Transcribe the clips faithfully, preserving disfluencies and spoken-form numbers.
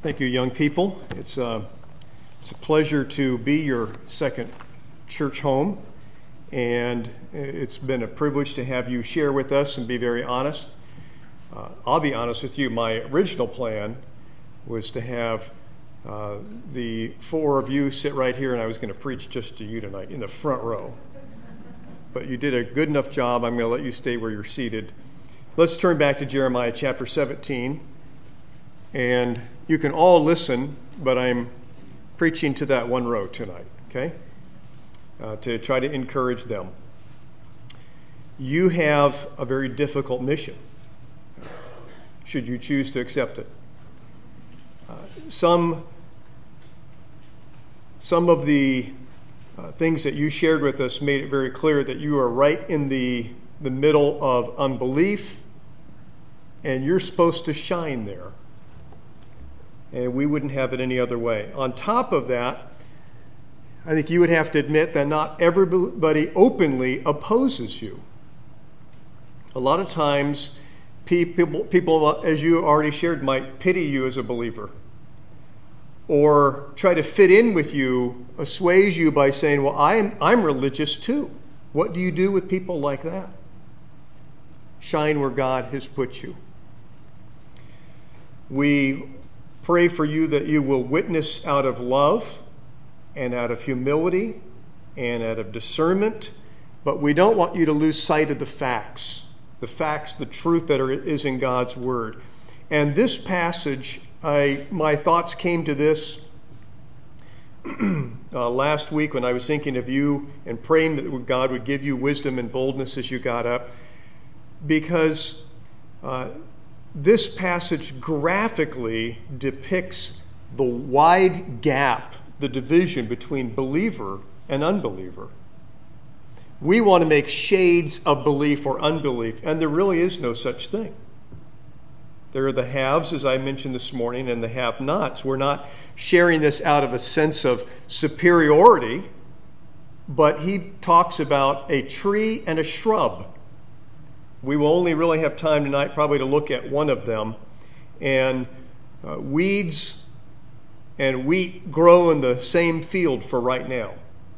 Thank you, young people. It's, uh, it's a pleasure to be your second church home, and it's been a privilege to have you share with us and be very honest. Uh, I'll be honest with you, my original plan was to have uh, the four of you sit right here, and I was going to preach just to you tonight in the front row. But you did a good enough job. I'm going to let you stay where you're seated. Let's turn back to Jeremiah chapter seventeen. And you can all listen, but I'm preaching to that one row tonight, okay? Uh, to try to encourage them. You have a very difficult mission, should you choose to accept it. Uh, some, some of the uh, things that you shared with us made it very clear that you are right in the, the middle of unbelief, and you're supposed to shine there. And we wouldn't have it any other way. On top of that, I think you would have to admit that not everybody openly opposes you. A lot of times, people, people, as you already shared, might pity you as a believer or try to fit in with you, assuage you by saying, well, I'm, I'm religious too. What do you do with people like that? Shine where God has put you. We pray for you that you will witness out of love and out of humility and out of discernment, but we don't want you to lose sight of the facts, the facts, the truth that are, is in God's Word. And this passage, I my thoughts came to this uh, last week when I was thinking of you and praying that God would give you wisdom and boldness as you got up, because uh, this passage graphically depicts the wide gap, the division between believer and unbeliever. We want to make shades of belief or unbelief, and there really is no such thing. There are the haves, as I mentioned this morning, and the have-nots. We're not sharing this out of a sense of superiority, but he talks about a tree and a shrub. We will only really have time tonight probably to look at one of them. And uh, weeds and wheat grow in the same field for right now.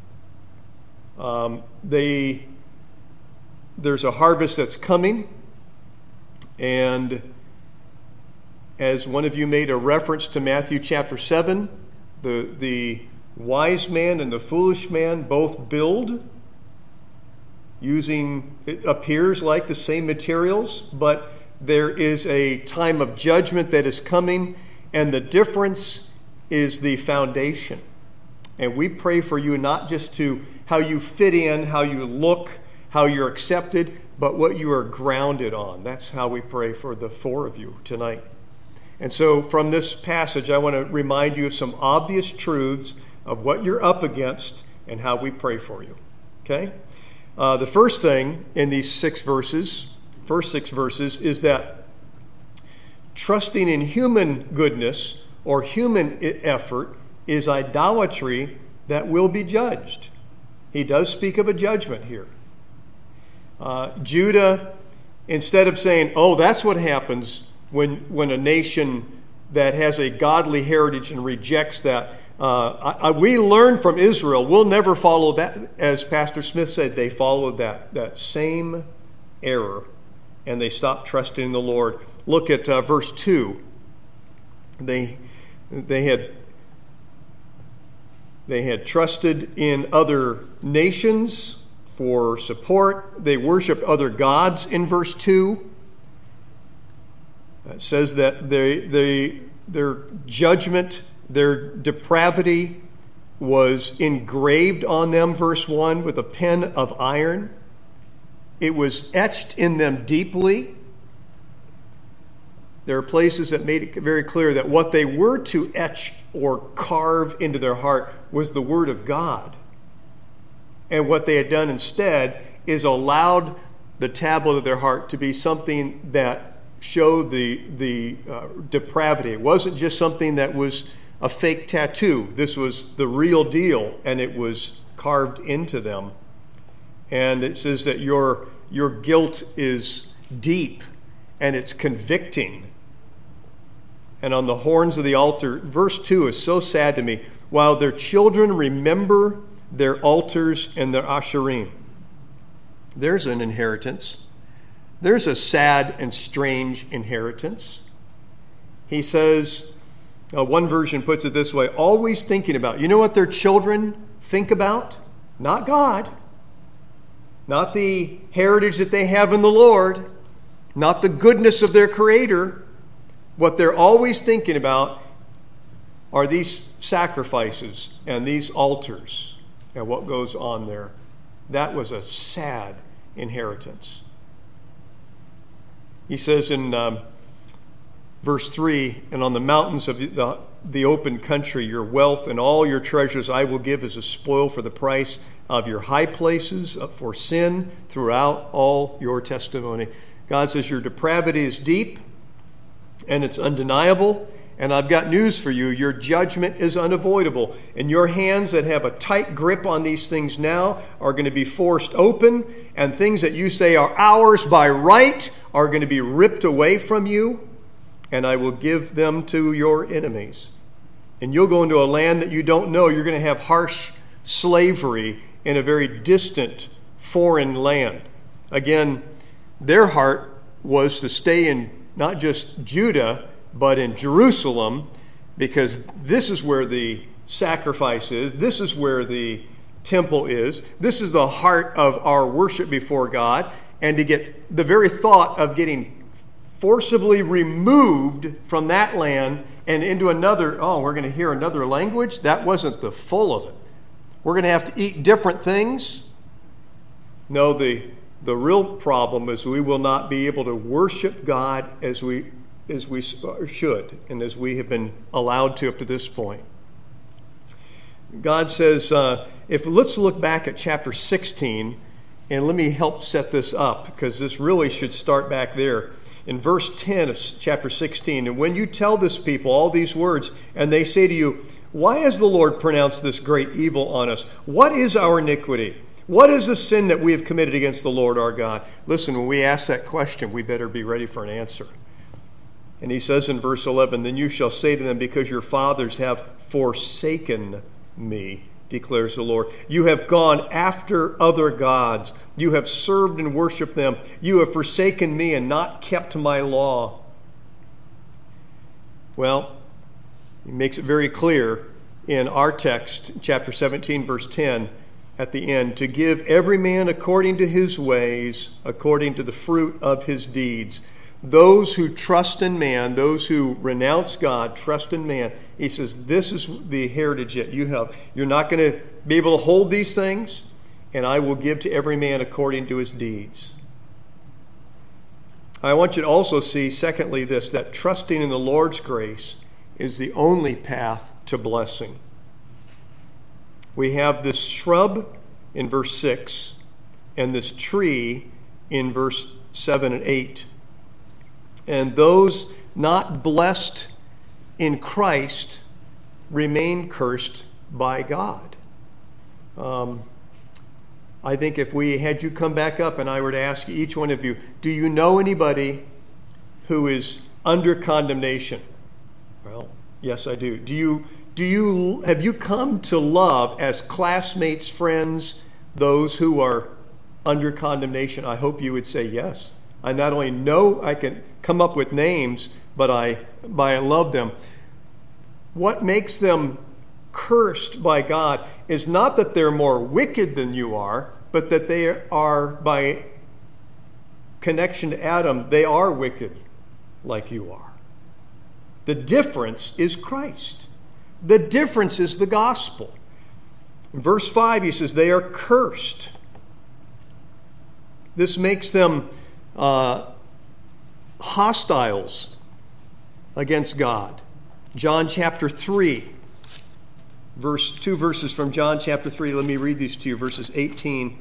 Um, they, there's a harvest that's coming. And as one of you made a reference to Matthew chapter seven, the, the wise man and the foolish man both build using, it appears like the same materials, but there is a time of judgment that is coming, and the difference is the foundation. And we pray for you not just to how you fit in, how you look, how you're accepted, but what you are grounded on. That's how we pray for the four of you tonight. And so from this passage, I want to remind you of some obvious truths of what you're up against and how we pray for you. Okay? Uh, the first thing in these six verses, first six verses, is that trusting in human goodness or human effort is idolatry that will be judged. He does speak of a judgment here. Uh, Judah, instead of saying, oh, that's what happens when, when a nation that has a godly heritage and rejects that, Uh, I, I, we learn from Israel. We'll never follow that. As Pastor Smith said, they followed that, that same error, and they stopped trusting in the Lord. Look at uh, verse two. They, they, had, they had trusted in other nations for support. They worshiped other gods in verse two. It says that they, they, their judgment, their depravity was engraved on them, verse one, with a pen of iron. It was etched in them deeply. There are places that made it very clear that what they were to etch or carve into their heart was the Word of God. And what they had done instead is allowed the tablet of their heart to be something that showed the, the uh, depravity. It wasn't just something that was a fake tattoo. This was the real deal, and it was carved into them. And it says that your, your guilt is deep, and it's convicting. and on the horns of the altar. Verse two is so sad to me. While their children remember their altars and their asherim. There's an inheritance. There's a sad and strange inheritance. He says, uh, one version puts it this way, always thinking about. You know what their children think about? Not God. Not the heritage that they have in the Lord. Not the goodness of their Creator. What they're always thinking about are these sacrifices and these altars and what goes on there. That was a sad inheritance. He says in um, verse three, and on the mountains of the, the open country, your wealth and all your treasures I will give as a spoil for the price of your high places, for sin throughout all your testimony. God says your depravity is deep and it's undeniable. And I've got news for you. Your judgment is unavoidable. And your hands that have a tight grip on these things now are going to be forced open. And things that you say are ours by right are going to be ripped away from you. And I will give them to your enemies. And you'll go into a land that you don't know. You're going to have harsh slavery in a very distant foreign land. Again, their heart was to stay in not just Judah, but in Jerusalem, because this is where the sacrifice is. This is where the temple is. This is the heart of our worship before God. And to get the very thought of getting forcibly removed from that land and into another, oh, we're going to hear another language? That wasn't the full of it. We're going to have to eat different things? No, the, the real problem is we will not be able to worship God as we as we should and as we have been allowed to up to this point. God says, uh, if let's look back at chapter sixteen, and let me help set this up, because this really should start back there. In verse ten of chapter sixteen, and when you tell this people all these words, and they say to you, why has the Lord pronounced this great evil on us? What is our iniquity? What is the sin that we have committed against the Lord our God? Listen, when we ask that question, we better be ready for an answer. And he says in verse eleven, then you shall say to them, because your fathers have forsaken me, declares the Lord. You have gone after other gods. You have served and worshiped them. You have forsaken me and not kept my law. Well, he makes it very clear in our text, chapter seventeen, verse ten, at the end, to give every man according to his ways, according to the fruit of his deeds. Those who trust in man, those who renounce God, trust in man. He says, this is the heritage that you have. You're not going to be able to hold these things, and I will give to every man according to his deeds. I want you to also see, secondly, this, that trusting in the Lord's grace is the only path to blessing. We have this shrub in verse six and this tree in verse seven and eight. And those not blessed in Christ remain cursed by God. Um, I think if we had you come back up and I were to ask each one of you, do you know anybody who is under condemnation? Well, yes, I do. Do you, do you, have you come to love as classmates, friends, those who are under condemnation? I hope you would say yes. I not only know I can come up with names, but I, but I love them. What makes them cursed by God is not that they're more wicked than you are, but that they are, by connection to Adam, they are wicked like you are. The difference is Christ. The difference is the gospel. In verse five, he says, they are cursed. This makes them uh, hostiles against God. John chapter three, verse two verses from John chapter three. Let me read these to you, verses eighteen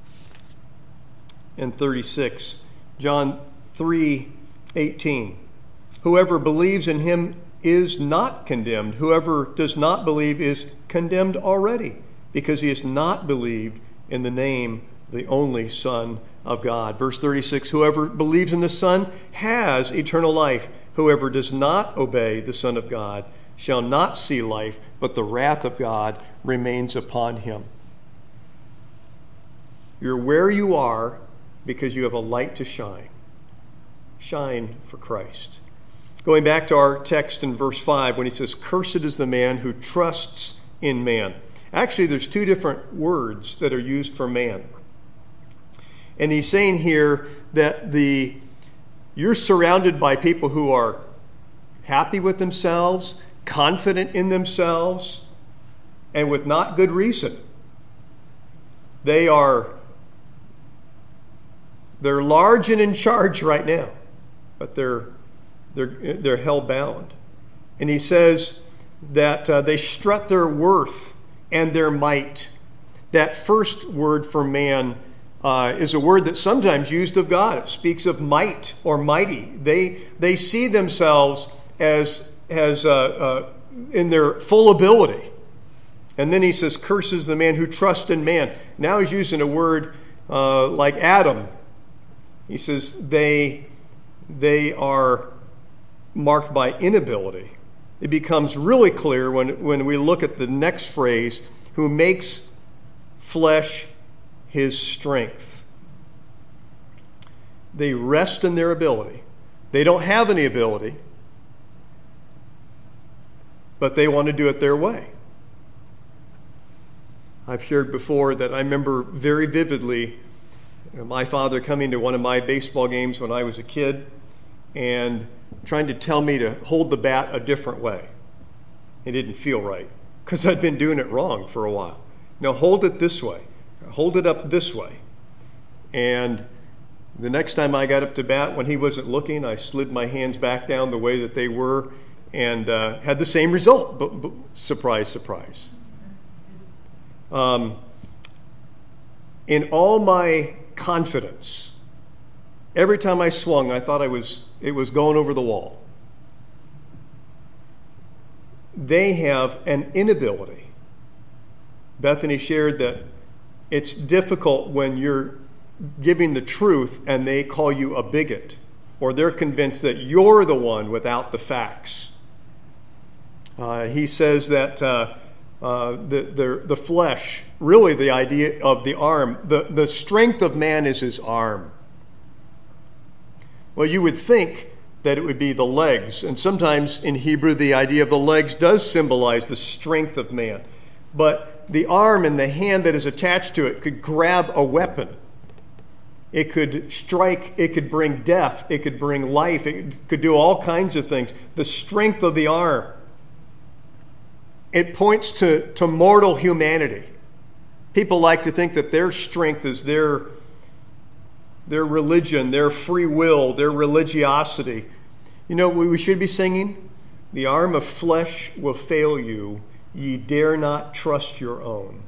and thirty-six. John three eighteen. Whoever believes in him is not condemned. Whoever does not believe is condemned already, because he has not believed in the name of the only Son of God. Verse thirty-six, whoever believes in the Son has eternal life. Whoever does not obey the Son of God shall not see life, but the wrath of God remains upon him. You're where you are because you have a light to shine. Shine for Christ. Going back to our text in verse five, when he says, "Cursed is the man who trusts in man." Actually, there's two different words that are used for man. And he's saying here that the you're surrounded by people who are happy with themselves, confident in themselves, and with not good reason. They are they're large and in charge right now, but they're they're they're hell-bound. And he says that uh, they strut their worth and their might. That first word for man uh, is a word that's sometimes used of God. It speaks of might or mighty. They they see themselves as as uh, uh, in their full ability. And then he says, "Curses the man who trusts in man." Now he's using a word uh, like Adam. He says they they are marked by inability. It becomes really clear when, when we look at the next phrase, "who makes flesh his strength." They rest in their ability. They don't have any ability, but they want to do it their way. I've shared before that I remember very vividly my father coming to one of my baseball games when I was a kid and trying to tell me to hold the bat a different way. It didn't feel right because I'd been doing it wrong for a while. Now hold it this way. Hold it up this way. And the next time I got up to bat, when he wasn't looking, I slid my hands back down the way that they were and uh, had the same result. But, but surprise, surprise. Um, in all my confidence, every time I swung, I thought I was it was going over the wall. They have an inability. Bethany shared that it's difficult when you're giving the truth and they call you a bigot, or they're convinced that you're the one without the facts. Uh, he says that uh, uh, the, the, the flesh, really the idea of the arm, the, the strength of man is his arm. Well, you would think that it would be the legs, and sometimes in Hebrew the idea of the legs does symbolize the strength of man. But the arm and the hand that is attached to it could grab a weapon. It could strike, it could bring death, it could bring life, it could do all kinds of things. The strength of the arm. It points to, to mortal humanity. People like to think that their strength is their, their religion, their free will, their religiosity. You know what we should be singing? "The arm of flesh will fail you, ye dare not trust your own."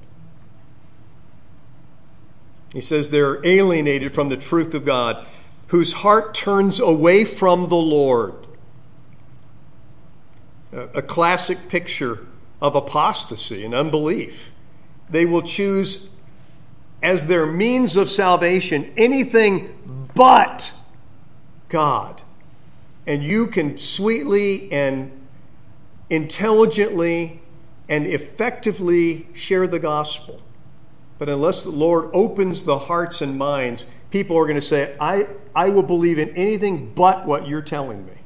He says they're alienated from the truth of God, whose heart turns away from the Lord. A, a classic picture of apostasy and unbelief. They will choose as their means of salvation anything but God. And you can sweetly and intelligently and effectively share the gospel. But unless the Lord opens the hearts and minds, people are going to say, I, I will believe in anything but what you're telling me.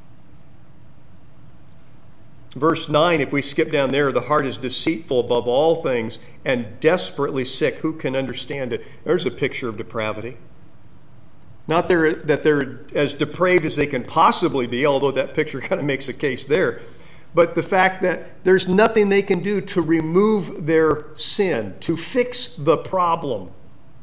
Verse nine, if we skip down there, "the heart is deceitful above all things and desperately sick. Who can understand it?" There's a picture of depravity. Not they're, that they're as depraved as they can possibly be, although that picture kind of makes a case there. But the fact that there's nothing they can do to remove their sin, to fix the problem.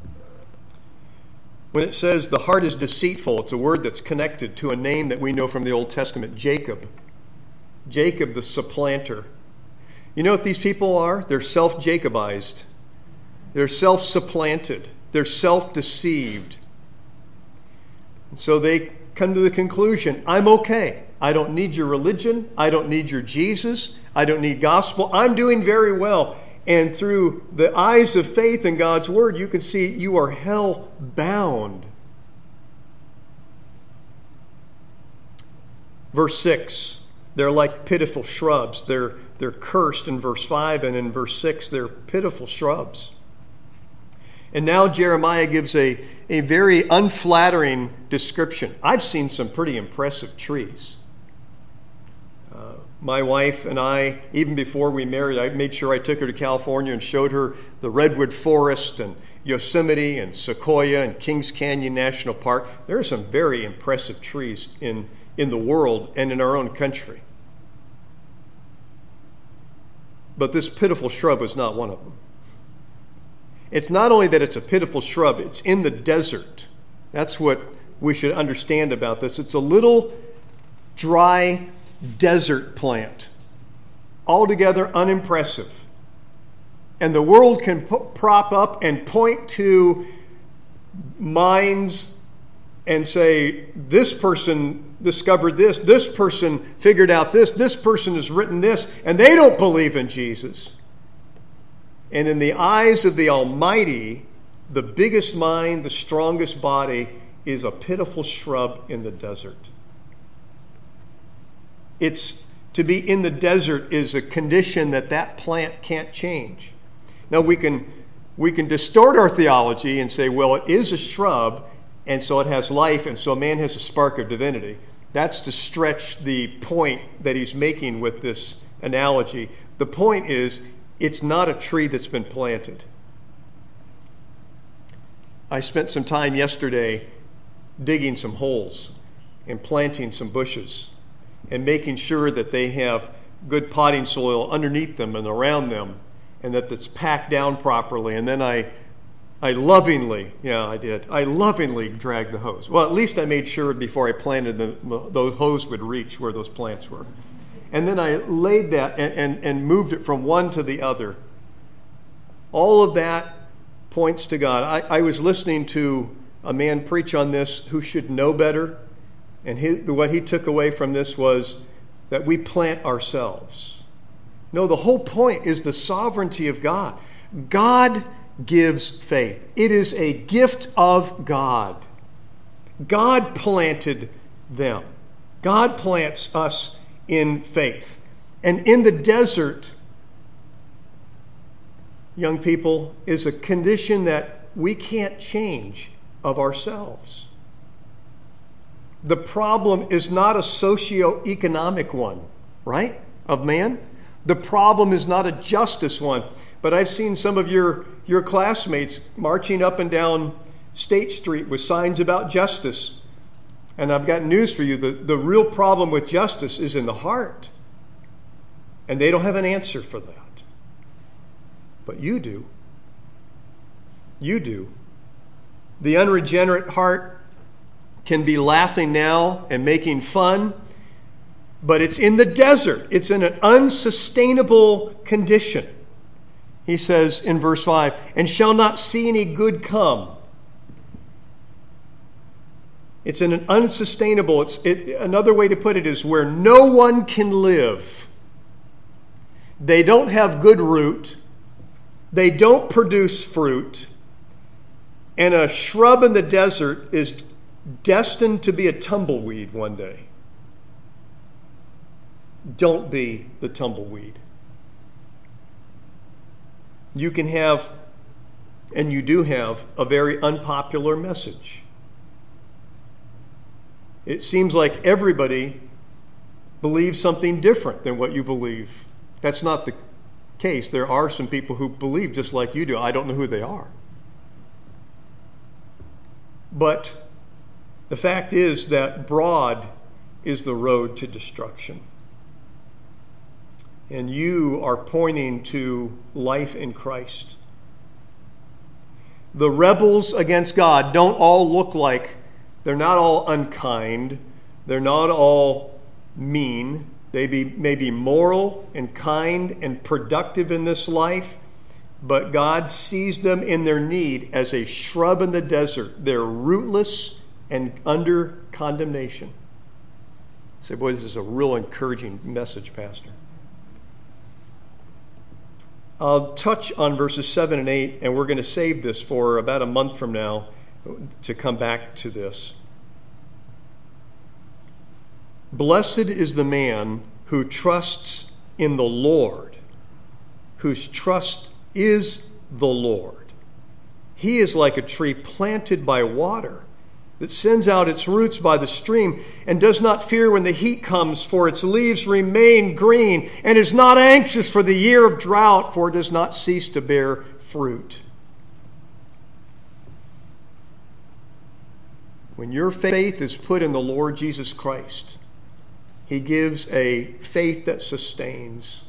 When it says the heart is deceitful, it's a word that's connected to a name that we know from the Old Testament, Jacob. Jacob, the supplanter. You know what these people are? They're self-Jacobized. They're self-supplanted. They're self-deceived. And so they come to the conclusion, I'm okay. I don't need your religion. I don't need your Jesus. I don't need gospel. I'm doing very well. And through the eyes of faith in God's word, you can see you are hell-bound. Verse six, they're like pitiful shrubs. They're, they're cursed in verse five, and in verse six, they're pitiful shrubs. And now Jeremiah gives a, a very unflattering description. I've seen some pretty impressive trees. Uh, my wife and I, even before we married, I made sure I took her to California and showed her the redwood forest and Yosemite and Sequoia and Kings Canyon National Park. There are some very impressive trees in, in the world and in our own country. But this pitiful shrub was not one of them. It's not only that it's a pitiful shrub, it's in the desert. That's what we should understand about this. It's a little dry desert plant, altogether unimpressive. And the world can p- prop up and point to minds and say, this person discovered this, this person figured out this, this person has written this, and they don't believe in Jesus. And in the eyes of the Almighty, the biggest mind, the strongest body, is a pitiful shrub in the desert. It's to be in the desert is a condition that that plant can't change. Now we can we can distort our theology and say, well, it is a shrub, and so it has life, and so man has a spark of divinity. That's to stretch the point that he's making with this analogy. The point is, it's not a tree that's been planted. I spent some time yesterday digging some holes and planting some bushes and making sure that they have good potting soil underneath them and around them, and that it's packed down properly. And then I I lovingly, yeah, I did, I lovingly dragged the hose. Well, at least I made sure before I planted them, those hose would reach where those plants were. And then I laid that and, and, and moved it from one to the other. All of that points to God. I, I was listening to a man preach on this who should know better. And his, what he took away from this was that we plant ourselves. No, the whole point is the sovereignty of God. God gives faith. It is a gift of God. God planted them. God plants us in faith. And in the desert, young people, is a condition that we can't change of ourselves. The problem is not a socio-economic one, right, of man. The problem is not a justice one. But I've seen some of your, your classmates marching up and down State Street with signs about justice. And I've got news for you. The, the real problem with justice is in the heart. And they don't have an answer for that. But you do. You do. The unregenerate heart can be laughing now and making fun, but it's in the desert. It's in an unsustainable condition. He says in verse five, and shall not see any good come. It's in an unsustainable, it's, it, another way to put it is where no one can live. They don't have good root. They don't produce fruit. And a shrub in the desert is destined to be a tumbleweed one day. Don't be the tumbleweed. You can have, and you do have, a very unpopular message. It seems like everybody believes something different than what you believe. That's not the case. There are some people who believe just like you do. I don't know who they are. But the fact is that broad is the road to destruction. And you are pointing to life in Christ. The rebels against God don't all look like, they're not all unkind. They're not all mean. They be, may be moral and kind and productive in this life, but God sees them in their need as a shrub in the desert. They're rootless and under condemnation. I say, boy, this is a real encouraging message, Pastor. I'll touch on verses seven and eight, and we're going to save this for about a month from now to come back to this. Blessed is the man who trusts in the Lord, whose trust is the Lord. He is like a tree planted by water that sends out its roots by the stream and does not fear when the heat comes, for its leaves remain green, and is not anxious for the year of drought, for it does not cease to bear fruit. When your faith is put in the Lord Jesus Christ, He gives a faith that sustains.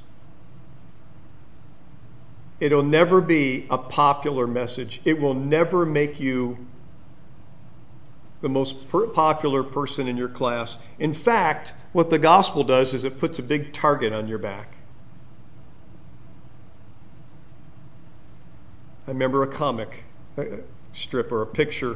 It'll never be a popular message. It will never make you the most per- popular person in your class. In fact, what the gospel does is it puts a big target on your back. I remember a comic uh, strip or a picture.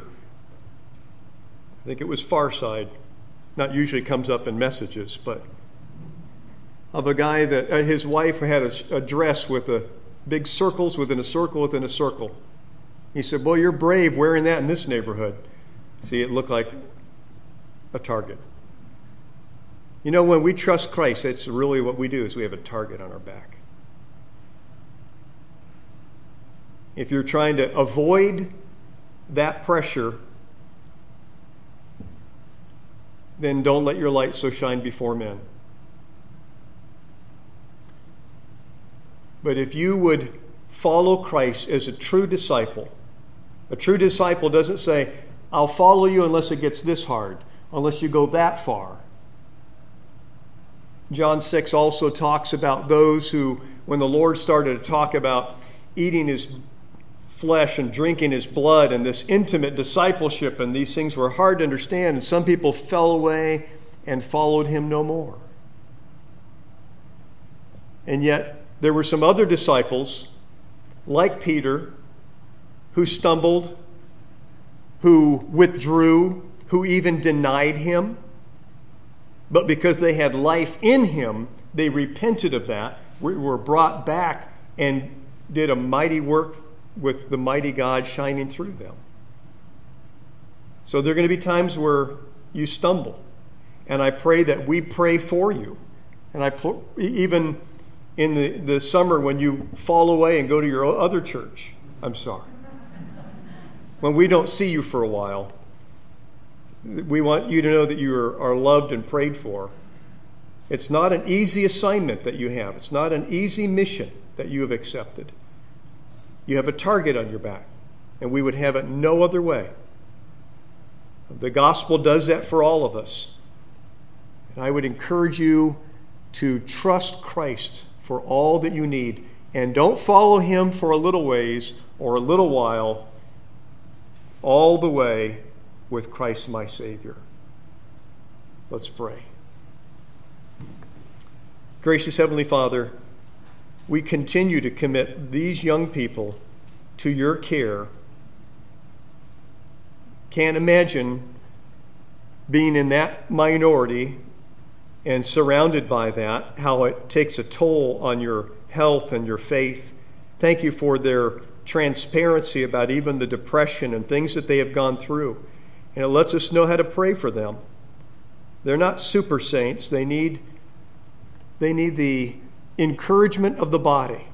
I think it was Far Side. Not usually comes up in messages, but of a guy that uh, his wife had a, a dress with a big circles within a circle within a circle. He said, "Boy, you're brave wearing that in this neighborhood." See, it looked like a target. You know, when we trust Christ, it's really what we do is we have a target on our back. If you're trying to avoid that pressure, then don't let your light so shine before men. But if you would follow Christ as a true disciple, a true disciple doesn't say, "I'll follow you unless it gets this hard, unless you go that far." John six also talks about those who, when the Lord started to talk about eating His flesh and drinking His blood and this intimate discipleship, and these things were hard to understand, and some people fell away and followed Him no more. And yet, there were some other disciples, like Peter, who stumbled, who withdrew, who even denied Him. But because they had life in Him, they repented of that, were brought back, and did a mighty work with the mighty God shining through them. So there are going to be times where you stumble. And I pray that we pray for you. And I even in the, the summer when you fall away and go to your other church, I'm sorry. When we don't see you for a while, we want you to know that you are, are loved and prayed for. It's not an easy assignment that you have. It's not an easy mission that you have accepted. You have a target on your back, and we would have it no other way. The gospel does that for all of us. And I would encourage you to trust Christ for all that you need, and don't follow Him for a little ways or a little while, all the way with Christ my Savior. Let's pray. Gracious Heavenly Father, we continue to commit these young people to your care. Can't imagine being in that minority and surrounded by that, how it takes a toll on your health and your faith. Thank you for their transparency about even the depression and things that they have gone through. And it lets us know how to pray for them. They're not super saints. They need, they need the encouragement of the body.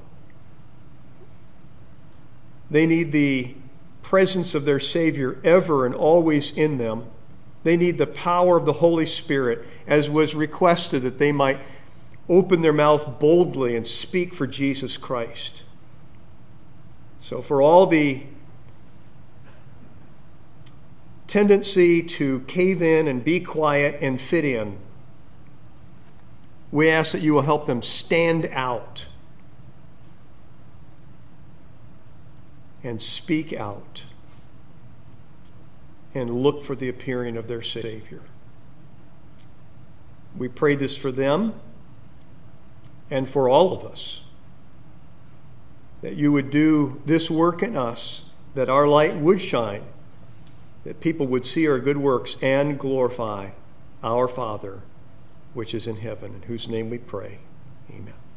They need the presence of their Savior ever and always in them. They need the power of the Holy Spirit, as was requested, that they might open their mouth boldly and speak for Jesus Christ. So for all the tendency to cave in and be quiet and fit in, we ask that you will help them stand out and speak out and look for the appearing of their Savior. We pray this for them and for all of us, that you would do this work in us, that our light would shine, that people would see our good works and glorify our Father, which is in heaven, in whose name we pray. Amen.